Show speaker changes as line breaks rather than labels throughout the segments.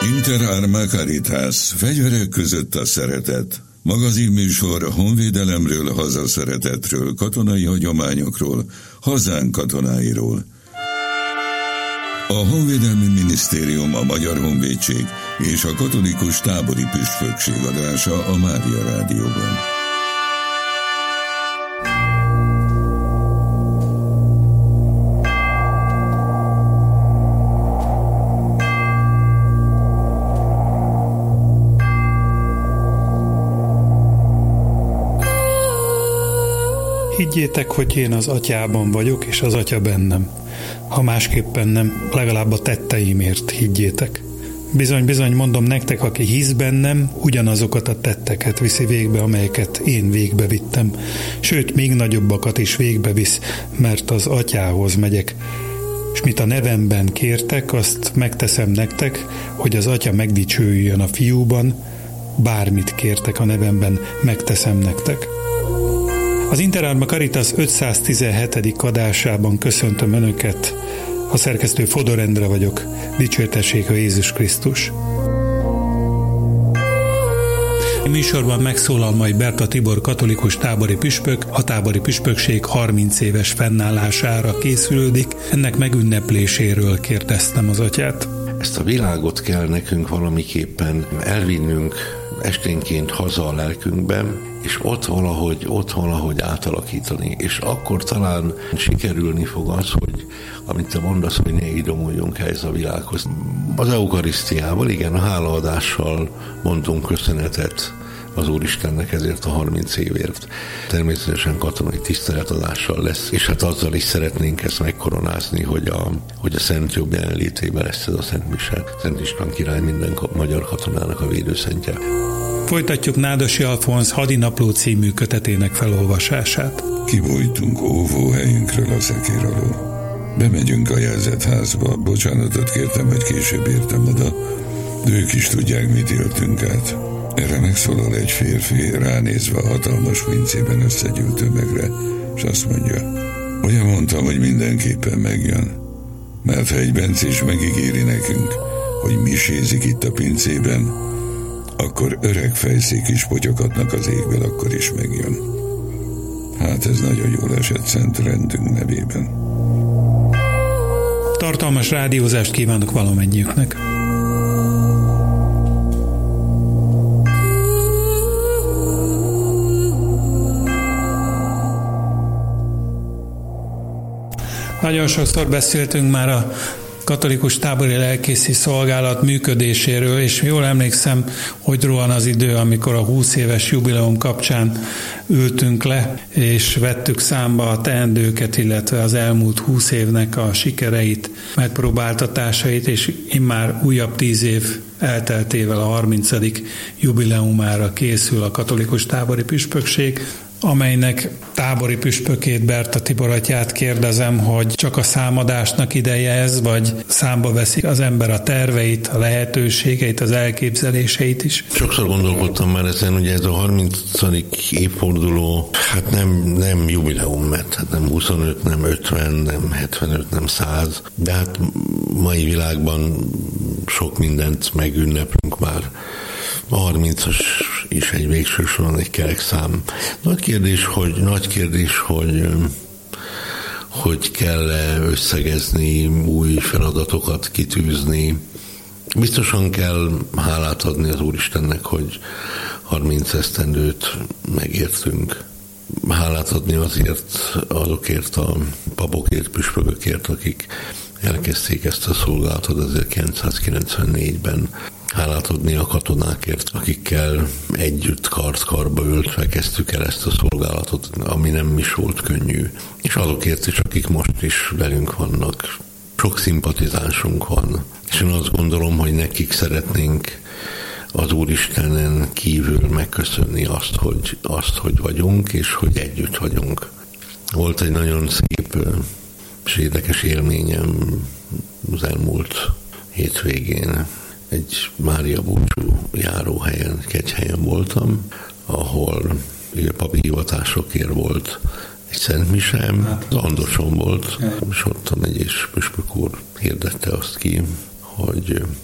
Inter Arma Caritas, fegyverek között a szeretet. Magazinműsor a honvédelemről, hazaszeretetről, katonai hagyományokról, hazánk katonáiról. A Honvédelmi Minisztérium, a Magyar Honvédség és a Katolikus Tábori Püspökség adása a Mária Rádióban.
Higgyétek, hogy én az Atyában vagyok, és az Atya bennem. Ha másképpen nem, legalább a tetteimért higgyétek. Bizony, mondom nektek, aki hisz bennem, ugyanazokat a tetteket viszi végbe, amelyeket én végbe vittem. Sőt, még nagyobbakat is végbe visz, mert az Atyához megyek. És mit a nevemben kértek, azt megteszem nektek, hogy az Atya megdicsőjön a Fiúban, bármit kértek a nevemben, megteszem nektek. Az Inter Arma Caritas 517. adásában köszöntöm Önöket. A szerkesztő Fodor Endre vagyok. Dicsértessék a Jézus Krisztus. A műsorban megszólal majd Berta Tibor katolikus tábori püspök, a tábori püspökség 30 éves fennállására készülődik. Ennek megünnepléséről kérdeztem az Atyát.
Ezt a világot kell nekünk valamiképpen elvinnünk esténként haza a lelkünkben, és ott valahogy átalakítani. És akkor talán sikerülni fog az, hogy amit te mondasz, hogy ne idomuljunk ehhez a világhoz. Az eukarisztiával, igen, a hálaadással mondtunk köszönetet az Úristennek ezért a 30 évért. Természetesen katonai tiszteletadással lesz, és hát azzal is szeretnénk ezt megkoronázni, hogy a Szent Jobb jelenlétében lesz ez a Szent Mise. Szent István király minden magyar katonának a védőszentje.
Folytatjuk Nádosi Alfonz Hadinapló című kötetének felolvasását.
Kibújtunk óvóhelyünkről a szekér alól. Bemegyünk a jelzett házba, bocsánatot kértem, hogy később értem oda, de ők is tudják, mit éltünk át. Erre megszólal egy férfi, ránézve a hatalmas pincében összegyűlt tömegre, és azt mondja, ugye mondtam, hogy mindenképpen megjön, mert ha egy bencés megígéri nekünk, hogy misézik itt a pincében, akkor öreg fejszék is potyoghatnak az égből, akkor is megjön. Hát ez nagyon jól esett szent rendünk nevében.
Tartalmas rádiózást kívánok valamennyiüknek. Nagyon sokszor beszéltünk már a katolikus tábori lelkészi szolgálat működéséről, és jól emlékszem, hogy rohan az idő, amikor a 20 éves jubileum kapcsán ültünk le, és vettük számba a teendőket, illetve az elmúlt 20 évnek a sikereit, megpróbáltatásait, és immár újabb 10 év elteltével a 30. jubileumára készül a katolikus tábori püspökség, amelynek tábori püspökét, Berta Tibor atyát kérdezem, hogy csak a számadásnak ideje ez, vagy számba veszik az ember a terveit, a lehetőségeit, az elképzeléseit is?
Sokszor gondolkodtam már ezen, ugye ez a 30. évforduló, hát nem jubileum, mert hát nem 25, nem 50, nem 75, nem 100, de hát mai világban sok mindent megünneplünk már. A 30-as is egy végső soron egy kerek szám. Nagy kérdés, hogy kell-e összegezni, új feladatokat kitűzni. Biztosan kell hálát adni az Úristennek, hogy 30 esztendőt megértünk. Hálát adni azokért a papokért, püspökökért, akik elkezdték ezt a szolgálatot 1994-ben. Hálát adni a katonákért, akikkel együtt karba öltve kezdtük el ezt a szolgálatot, ami nem is volt könnyű. És azokért is, akik most is velünk vannak. Sok szimpatizánsunk van. És én azt gondolom, hogy nekik szeretnénk az Úristenen kívül megköszönni azt, hogy vagyunk, és hogy együtt vagyunk. Volt egy nagyon szép és érdekes élményem az elmúlt hétvégén. Egy Mária búcsú járóhelyen, kegyhelyen voltam, ahol papi hivatásokért volt egy szent misem, az Andoson volt, és ott a megyés püspök úr hirdette azt ki, hogy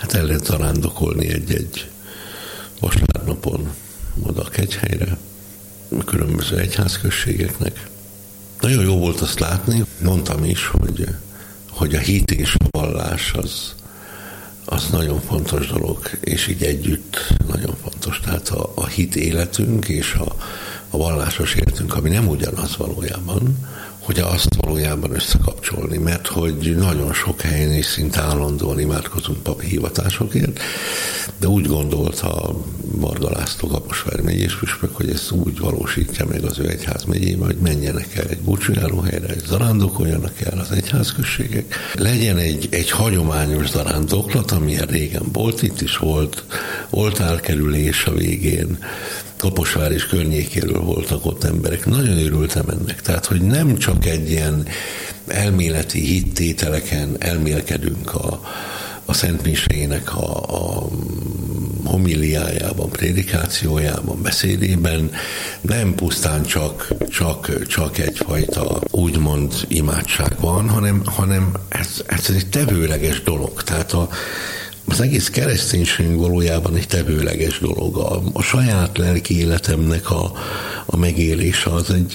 hát el lehet zarándokolni egy vasárnapon oda a Kegyhelyre, a különböző egyházközségeknek. Nagyon jó volt azt látni, mondtam is, hogy a hit és a vallás az nagyon fontos dolog, és így együtt nagyon fontos. Tehát a hit életünk és a vallásos életünk, ami nem ugyanaz valójában, hogy azt valójában összekapcsolni, mert hogy nagyon sok helyen és szinte állandóan imádkozunk papi hivatásokért, de úgy gondolta Varga László Kaposvári megyés püspök, hogy ezt úgy valósítja meg az ő egyházmegyébe, hogy menjenek el egy búcsújáróhelyre, hogy zarándokoljanak el az egyházközségek. Legyen egy hagyományos zarándoklat, amilyen régen volt, itt is volt oltárkerülés a végén, Kaposvár és környékéről voltak ott emberek. Nagyon örültem ennek. Tehát, hogy nem csak egy ilyen elméleti hittételeken elmélkedünk a Szent Misének a homiliájában, prédikációjában, beszédében, nem pusztán csak egyfajta úgymond imádság van, hanem ez egy tevőleges dolog. Tehát az egész kereszténység valójában egy tevőleges dolog. A saját lelki életemnek a megélése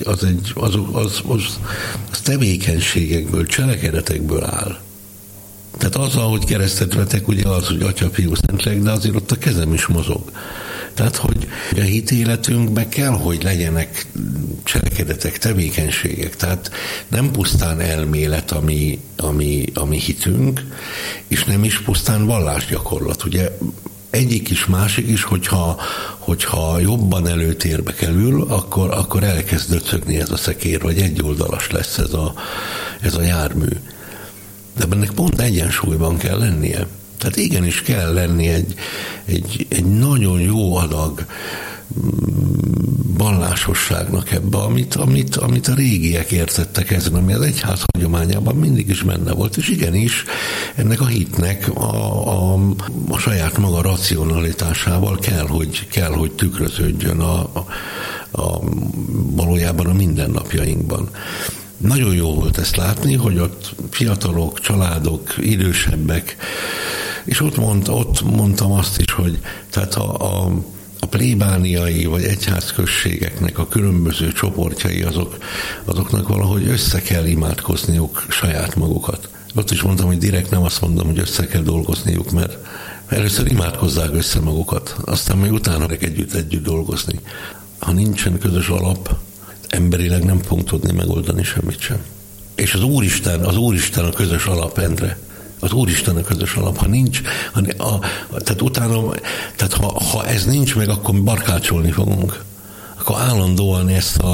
az tevékenységekből, cselekedetekből áll. Tehát azzal, hogy keresztet vetek, ugye az, hogy Atya, Fiú, Szentlélek, de azért ott a kezem is mozog. Tehát, hogy a hitéletünkben kell, hogy legyenek cselekedetek, tevékenységek. Tehát nem pusztán elmélet, ami hitünk, és nem is pusztán vallásgyakorlat. Ugye egyik is, másik is, hogyha jobban előtérbe kerül, akkor elkezd döcögni ez a szekér, vagy egyoldalas lesz ez a jármű. De ennek pont egyensúlyban kell lennie. Tehát igenis kell lenni egy nagyon jó adag vallásosságnak ebbe, amit a régiek értettek ezen, ami az egyház hagyományában mindig is benne volt, és igenis ennek a hitnek a saját maga racionalitásával kell, hogy tükröződjön valójában a mindennapjainkban. Nagyon jó volt ezt látni, hogy ott fiatalok, családok, idősebbek, és ott mondtam azt is, hogy tehát a plébániai vagy egyházközségeknek a különböző csoportjai azoknak valahogy össze kell imádkozniuk saját magukat. Ott is mondtam, hogy direkt nem azt mondom, hogy össze kell dolgozniuk, mert először imádkozzák össze magukat, aztán majd utána együtt dolgozni. Ha nincsen közös alap, emberileg nem fogunk tudni megoldani semmit sem. És az Úristen a közös alap, Endre. Az Úristen a közös alap. Ha nincs, tehát utána, tehát ha ez nincs meg, akkor barkácsolni fogunk. Akkor állandóan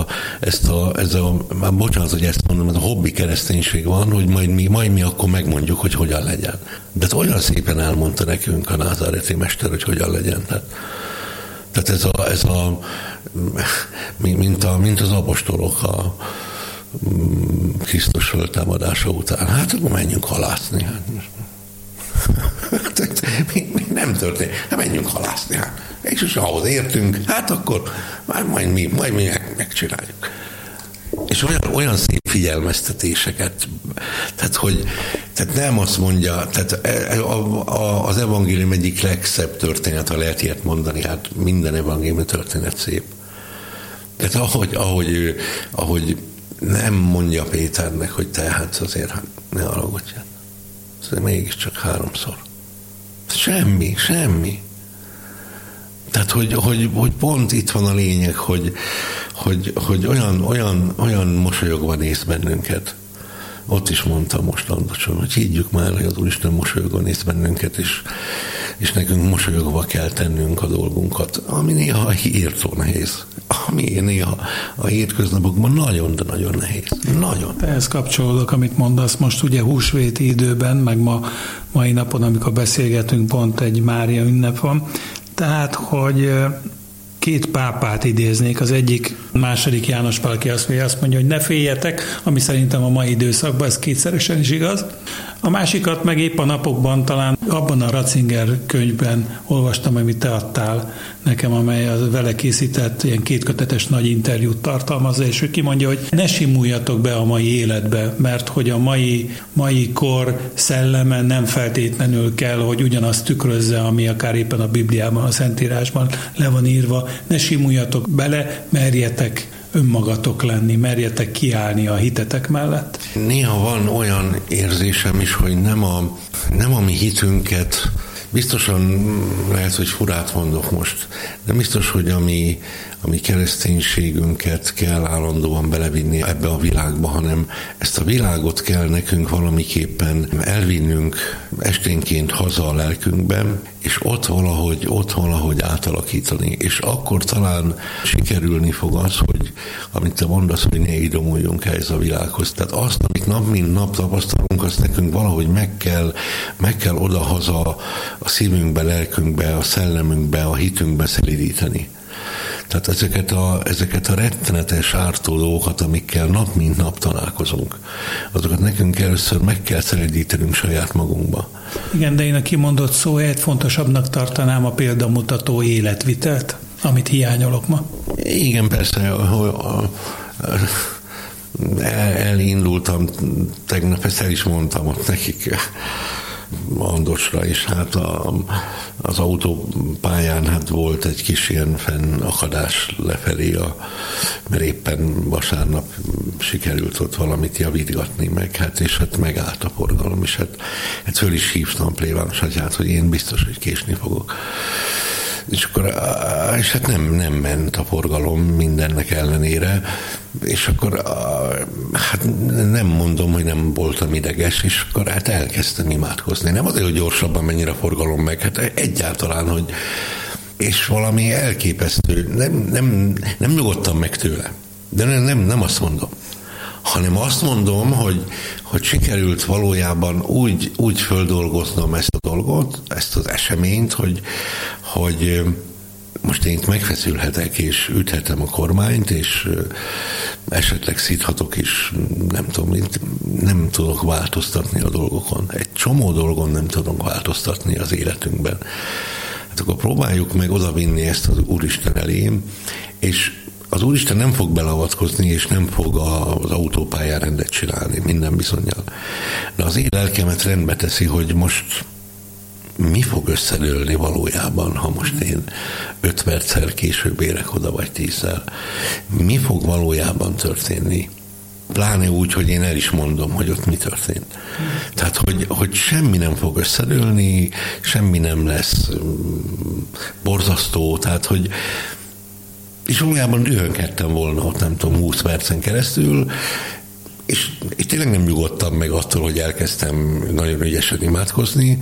már bocsánat, hogy ezt mondom, ez a hobbi kereszténység van, hogy majd mi akkor megmondjuk, hogy hogyan legyen. De olyan szépen elmondta nekünk a názáreti mester, hogy hogyan legyen. Tehát ez mint az apostolok a Krisztus föltámadása után. Hát akkor menjünk halászni. Mi nem történt. Hát menjünk halászni. És ahhoz értünk, hát akkor majd mi megcsináljuk. És olyan szép figyelmeztetéseket, tehát nem azt mondja, tehát az evangélium egyik legszebb történet, ha lehet ilyet mondani, hát minden evangélium történet szép. Tehát ahogy nem mondja Péternek, hogy te hát azért ne haragudjál. Ez mégiscsak 3-szor. Semmi. Tehát, hogy pont itt van a lényeg, hogy olyan mosolyogva néz bennünket. Ott is mondtam most Andocson, hogy higgyük már, hogy az Úristen mosolyogva néz bennünket, és nekünk mosolyogva kell tennünk a dolgunkat, ami néha írtó nehéz. Ami néha a hétköznapokban nagyon, de nagyon nehéz. Nagyon.
Ehhez kapcsolódok, amit mondasz most ugye húsvéti időben, meg mai napon, amikor beszélgetünk, pont egy Mária ünnep van. Tehát, hogy 2 pápát idéznék. Az egyik, II. János Pál, aki azt mondja, hogy ne féljetek, ami szerintem a mai időszakban ez kétszeresen is igaz. A másikat meg épp a napokban talán abban a Ratzinger könyvben olvastam, amit te adtál nekem, amely a vele készített ilyen 2 kötetes nagy interjút tartalmazza, és ő kimondja, hogy ne simuljatok be a mai életbe, mert hogy a mai kor szelleme nem feltétlenül kell, hogy ugyanazt tükrözze, ami akár éppen a Bibliában, a Szentírásban le van írva. Ne simuljatok bele, merjetek önmagatok lenni, merjetek kiállni a hitetek mellett.
Néha van olyan érzésem is, hogy nem a mi hitünket, biztosan lehet, hogy furát mondok most, de biztos, hogy a mi kereszténységünket kell állandóan belevinni ebbe a világba, hanem ezt a világot kell nekünk valamiképpen elvinnünk esténként haza a lelkünkben, és ott valahogy átalakítani. És akkor talán sikerülni fog az, hogy amit te mondasz, hogy ne idomuljunk ehhez a világhoz. Tehát azt, amit nap mint nap tapasztalunk, azt nekünk valahogy meg kell oda-haza a szívünkbe, lelkünkbe, a szellemünkbe, a hitünkbe szelidíteni. Tehát ezeket a rettenetes ártó dolgokat, amikkel nap mint nap találkozunk, azokat nekünk először meg kell szelidítenünk saját magunkba.
Igen, de én a kimondott szó helyett fontosabbnak tartanám a példamutató életvitelt, amit hiányolok ma.
Igen, persze, elindultam tegnap, ezt el is mondtam ott nekik, Andosra, és hát az autópályán hát volt egy kis ilyen fennakadás lefelé, mert éppen vasárnap sikerült ott valamit javítgatni meg, hát, és hát megállt a forgalom, és hát föl is hívtam plébános atyát, hogy én biztos, hogy késni fogok. És hát nem ment a forgalom mindennek ellenére, és akkor hát nem mondom, hogy nem voltam ideges, és akkor hát elkezdtem imádkozni. Nem azért, hogy gyorsabban mennyire a forgalom meg, hát egyáltalán, hogy és valami elképesztő, nem nyugodtam meg tőle. De nem azt mondom, hanem azt mondom, hogy sikerült valójában úgy földolgoznom ezt a dolgot, ezt az eseményt, hogy most én itt megfeszülhetek, és üthetem a kormányt, és esetleg szíthatok is, nem tudom, nem tudok változtatni a dolgokon. Egy csomó dolgon nem tudunk változtatni az életünkben. Hát akkor próbáljuk meg odavinni ezt az Úristen elé, és az Úristen nem fog beleavatkozni, és nem fog az autópályán rendet csinálni, minden bizonnyal. De az én lelkemet rendbe teszi, hogy most mi fog összedőlni valójában, ha most én 5 perccel később érek oda, vagy 10-szel. Mi fog valójában történni? Pláne úgy, hogy én el is mondom, hogy ott mi történt. Tehát, hogy semmi nem fog összedőlni, semmi nem lesz borzasztó, tehát, hogy és valójában dühönkedtem volna ott, nem tudom, 20 percen keresztül, és tényleg nem nyugodtam meg attól, hogy elkezdtem nagyon ügyesen imádkozni,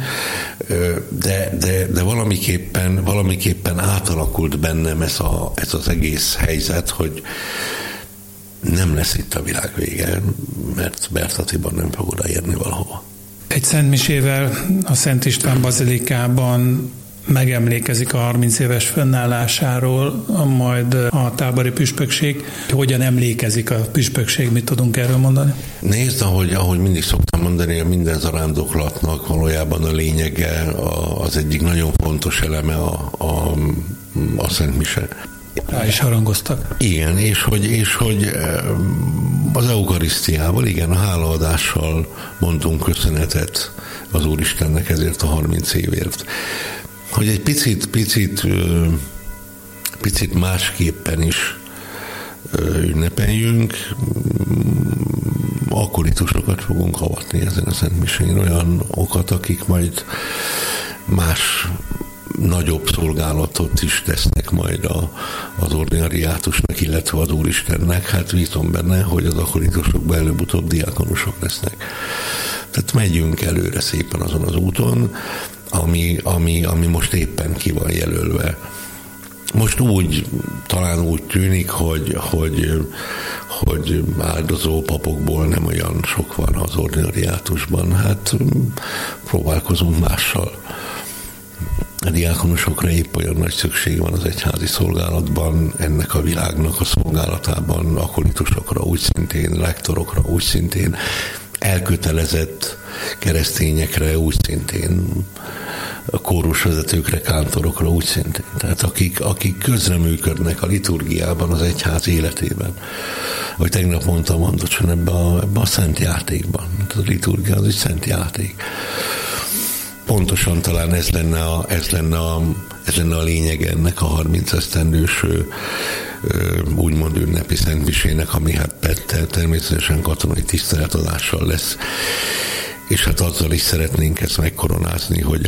de valamiképpen átalakult bennem ez az egész helyzet, hogy nem lesz itt a világ vége, mert Bertatiban nem fog odaérni valahova.
Egy szentmisével a Szent István bazilikában megemlékezik a 30 éves fennállásáról, majd a tábori püspökség. Hogyan emlékezik a püspökség? Mit tudunk erről mondani?
Nézd, ahogy mindig szoktam mondani, a minden zarándoklatnak valójában a lényege, az egyik nagyon fontos eleme a Szent Mise.
Rá is harangoztak.
Igen, és hogy az eukarisztiával, igen, a hálaadással mondtunk köszönetet az Úristennek ezért a 30 évért. Hogy egy picit másképpen is ünnepeljünk, akolitusokat fogunk avatni ezen a szentmisén, olyan okat, akik majd más nagyobb szolgálatot is tesznek majd az ordinariátusnak, illetve az Úristennek. Hát bízom benne, hogy az akolitusokban előbb-utóbb diákonusok lesznek. Tehát megyünk előre szépen azon az úton, ami most éppen ki van jelölve. Most talán úgy tűnik, hogy áldozó papokból nem olyan sok van az ordinariátusban. Hát próbálkozunk mással. A diákonusokra épp olyan nagy szükség van az egyházi szolgálatban, ennek a világnak a szolgálatában, akolitusokra úgy szintén, lektorokra úgy szintén, elkötelezett keresztényekre úgy szintén, a kórusvezetőkre, kántorokra úgy szintén. Tehát akik közreműködnek a liturgiában, az egyház életében. Ahogy tegnap mondtam Andocson, ebbe a szent játékban. A liturgia az egy szent játék. Pontosan talán ez lenne a lényeg ennek a 30 esztendős úgymond ünnepi szentmisének, ami hát természetesen katonai tiszteletadással lesz. És hát azzal is szeretnénk ezt megkoronázni, hogy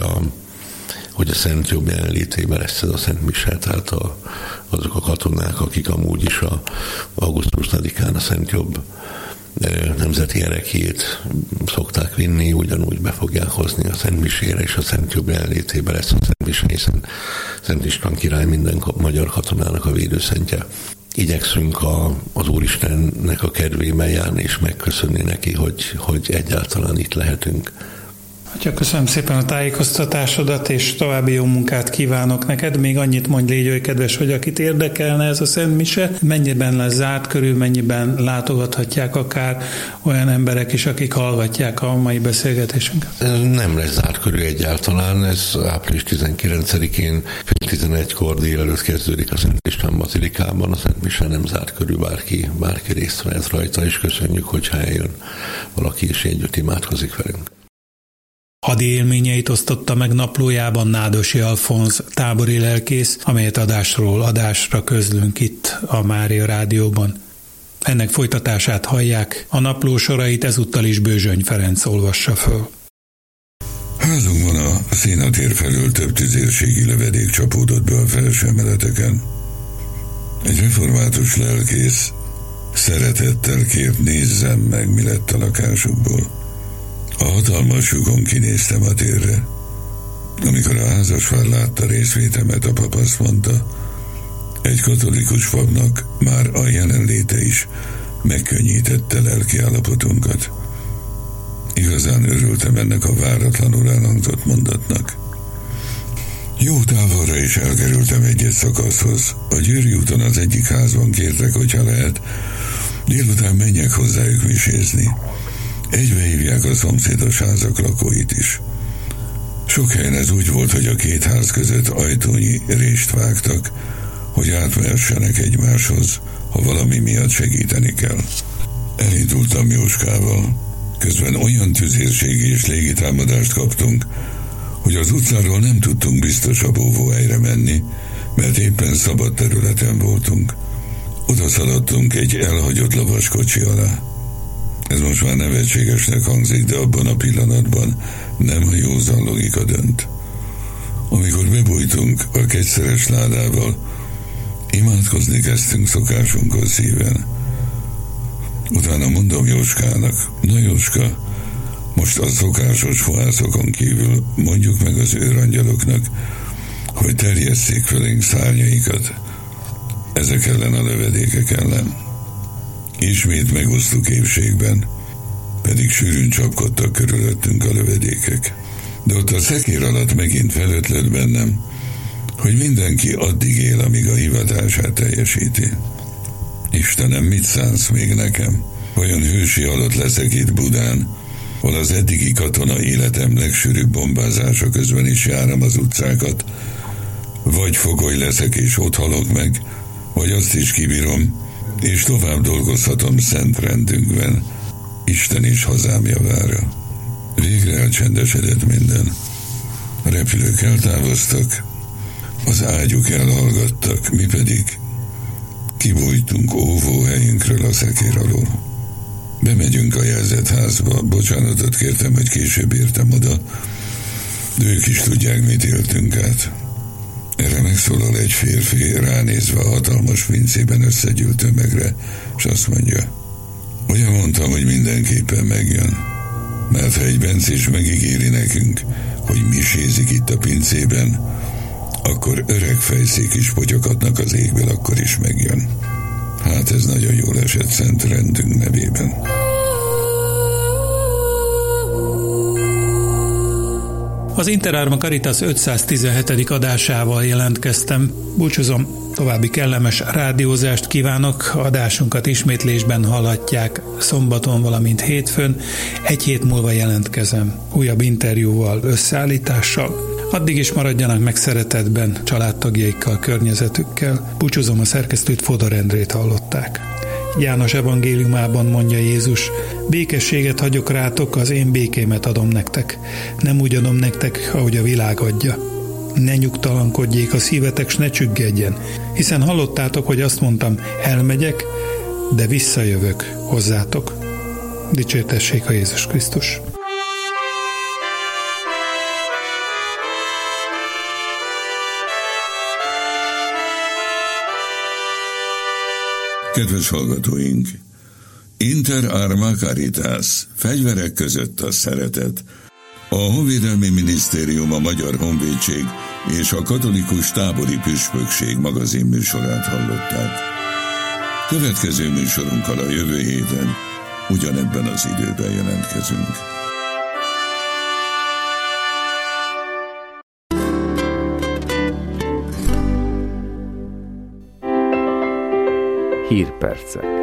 a Szent Jobb jelenlétében lesz ez a Szent Mise, tehát azok a katonák, akik amúgy is augusztus 20-án a Szent Jobb nemzeti erekjét szokták vinni, ugyanúgy be fogják hozni a Szent Misére, és a Szent Jobb jelenlétében lesz a Szent Mise, hiszen Szent István király minden magyar katonának a védőszentje. Igyekszünk az Úristennek a kedvében járni, és megköszönni neki, hogy egyáltalán itt lehetünk.
Atya, köszönöm szépen a tájékoztatásodat, és további jó munkát kívánok neked. Még annyit mondj, légy oly kedves, hogy akit érdekelne ez a Szent Mise, mennyiben lesz zárt körül, mennyiben látogathatják akár olyan emberek is, akik hallgatják a mai beszélgetésünket?
Nem lesz zárt körül egyáltalán, ez április 19-én 11-kor délelőtt kezdődik a Szent István Bazilikában, a Szent Mise nem zárt körül, bárki részt vehet rajta, és köszönjük, hogyha eljön valaki, és együtt imádkozik velünk.
Hadi élményeit osztotta meg naplójában Nádosi Alfonz tábori lelkész, amelyet adásról adásra közlünk itt a Mária Rádióban. Ennek folytatását hallják, a napló sorait ezúttal is Bőzsöny Ferenc olvassa föl.
Házunkban a szénatér felől több tüzérségi lövedék csapódott be a felső emeleteken. Egy református lelkész szeretettel kért, nézzem meg, mi lett a lakásukból. A hatalmas lyukon kinéztem a térre. Amikor a házaspár látta részvétemet, a pap azt mondta, egy katolikus papnak már a jelenléte is megkönnyítette lelki állapotunkat. Igazán örültem ennek a váratlanul elhangzott mondatnak. Jó távolra is elkerültem egy szakaszhoz. A Győri úton az egyik házban kértek, hogyha lehet, délután menjek hozzájuk misézni. Egybe hívják a szomszédos házak lakóit is. Sok helyen ez úgy volt, hogy a két ház között ajtónyi rést vágtak, hogy átmehessenek egymáshoz, ha valami miatt segíteni kell. Elindultam Jóskával, közben olyan tüzérségi és légitámadást kaptunk, hogy az utcáról nem tudtunk biztosabb óvóhelyre menni, mert éppen szabad területen voltunk. Oda szaladtunk egy elhagyott lovaskocsi alá. Ez most már nevetségesnek hangzik, de abban a pillanatban nem a józan logika dönt. Amikor bebújtunk a kegyszeres ládával, imádkozni kezdtünk szokásunkhoz szíven. Utána mondom Jóskának, na Jóska, most a szokásos fohászokon kívül mondjuk meg az őrangyaloknak, hogy terjesszék felénk szárnyaikat ezek ellen a lövedékek ellen. Ismét megosztuk épségben, pedig sűrűn csapkodtak körülöttünk a lövedékek. De ott a szekér alatt megint felötlött bennem, hogy mindenki addig él, amíg a hivatását teljesíti. Istenem, mit szánsz még nekem? Vajon hősi alatt leszek itt Budán, hol az eddigi katona életem legsűrűbb bombázása közben is járom az utcákat, vagy fogoly leszek és ott halok meg, vagy azt is kibírom, és tovább dolgozhatom szent rendünkben, Isten és hazám javára. Végre elcsendesedett minden. A repülők eltávoztak, az ágyuk elhallgattak, mi pedig kibújtunk óvóhelyünkről a szekér alól. Bemegyünk a jelzett házba, bocsánatot kértem, hogy később értem oda, de ők is tudják, mit éltünk át. Erre megszólal egy férfi, ránézve a hatalmas pincében összegyűlt tömegre, és azt mondja, ugye mondtam, hogy mindenképpen megjön, mert ha egy bencis megígéri nekünk, hogy misézik itt a pincében, akkor öreg fejszék is potyoghatnak az égből, akkor is megjön. Hát ez nagyon jól esett szent rendünk nevében.
Az Interárma Caritas 517. adásával jelentkeztem. Búcsúzom, További kellemes rádiózást kívánok, adásunkat ismétlésben hallhatják szombaton, valamint hétfőn. Egy hét múlva jelentkezem újabb interjúval, összeállítással. Addig is maradjanak meg szeretetben családtagjaikkal, környezetükkel. Búcsúzom, a szerkesztőt, Fodor Endrét hallották. János evangéliumában mondja Jézus: békességet hagyok rátok, az én békémet adom nektek. Nem úgy adom nektek, ahogy a világ adja. Ne nyugtalankodjék a szívetek, s ne csüggedjen, hiszen hallottátok, hogy azt mondtam, elmegyek, de visszajövök hozzátok. Dicsértessék a Jézus Krisztus!
Kedves hallgatóink! Inter arma caritas, fegyverek között a szeretet. A Honvédelmi Minisztérium, a Magyar Honvédség és a Katolikus Tábori Püspökség magazin műsorát hallották. Következő műsorunkkal a jövő héten ugyanebben az időben jelentkezünk.
Hírpercek.